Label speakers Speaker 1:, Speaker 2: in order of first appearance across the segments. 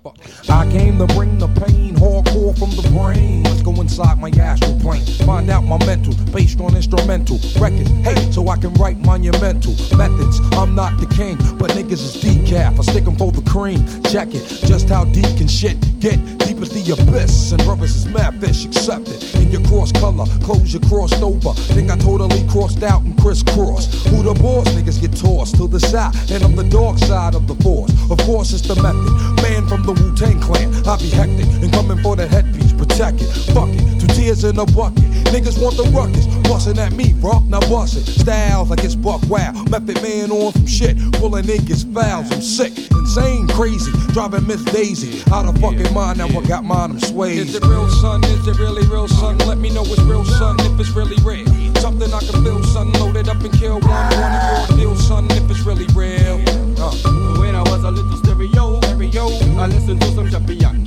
Speaker 1: I came to bring the pain, hardcore from the brain. Let's go inside my astral plane, find out my mental, based on instrumental records. Hey, so I can write monumental methods. I'm not the king, but niggas is decaf. I stick 'em for the cream. Check it, just how deep can shit get? Deep as the abyss, and brothers is mad fish, accept it. In your cross color, clothes you crossed over. Think I totally crossed out and crisscrossed. Who the boss? Niggas get tossed to the side, and I'm the dark side of the force. Of course it's the method, man from the Wu-Tang Clan. I be hectic and coming for the headpiece, protect it. Fuck it, 2 tears in a bucket. Niggas want the ruckus, bustin' at me, bro. Now bust it. Styles like it's buck wow. Method man on some shit, pulling niggas fouls. I'm sick, insane, crazy, driving Miss Daisy out of fucking mind. Now I got mine, I'm swayed.
Speaker 2: Is it real, son? Is it really real, son? Let me know it's real, son. If it's really real, something I can feel, son. Loaded up and kill one and raw deal, son. If it's really real.
Speaker 3: When I was a little stereo, I listened to some champion.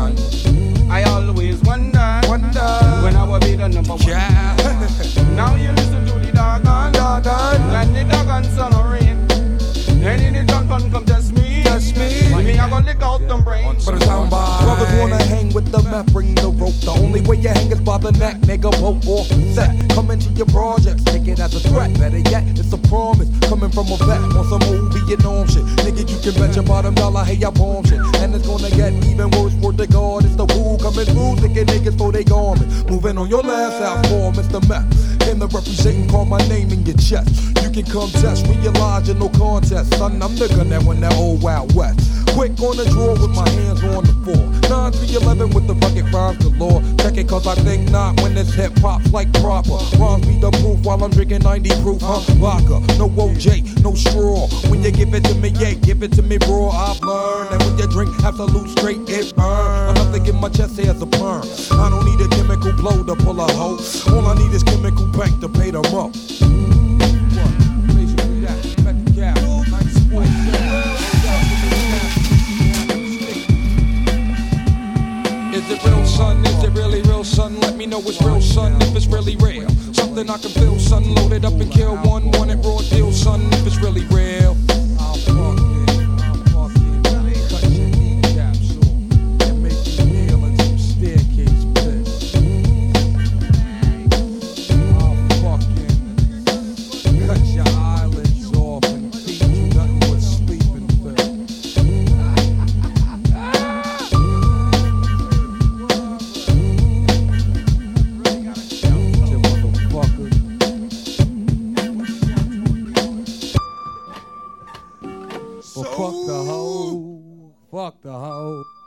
Speaker 3: I always wonder when I will be the number one.
Speaker 1: Yeah.
Speaker 3: Now you listen to the doggone, when the doggone sun or rain. Any the gun come test me. Me, I gonna lick out them brains.
Speaker 1: But it's how brothers wanna hang with the meth, bring the rope. The only way you hang is by the neck, nigga. Rope off the set. Come into your projects, take it as a threat. Better yet, it's a promise. Coming from a vet on some old Vietnam shit. Nigga, you can bet your bottom dollar, hey, I bomb shit. And it's gonna get even worse for the God. It's the woo coming through, thinking niggas for they garment. Moving on your last out for Mr. Meth. Came to represent and call my name in your chest. You can come test, realize you're no contest. Son, I'm the gun that won that old Wild West. Quick on the draw with my hands on the floor. 9-3-11 with the rugged rhymes galore. Check it cause I think not when this hip hop's like proper. Rhymes be the proof while I'm drinking 90 proof, huh? Vodka, no OJ, no straw. When you give it to me, yeah, give it to me raw. I've learned that when you drink absolute straight, it burns. I'm thinking my chest has a perm. I don't need a chemical blow to pull a hoe. All I need is chemical bank to pay them up.
Speaker 2: Is it real, son? Is it really real, son? Let me know it's real, son. If it's really real, something I can feel, son. Loaded up and kill one, want it raw deal, son. If it's really real.
Speaker 1: I'll fuck it, cut your kneecaps off, and make you kneel in some staircase pit. I'll fucking cut your eyelids off and feed you nothing but sleeping pills. Well, fuck the hoe. Fuck the hoe.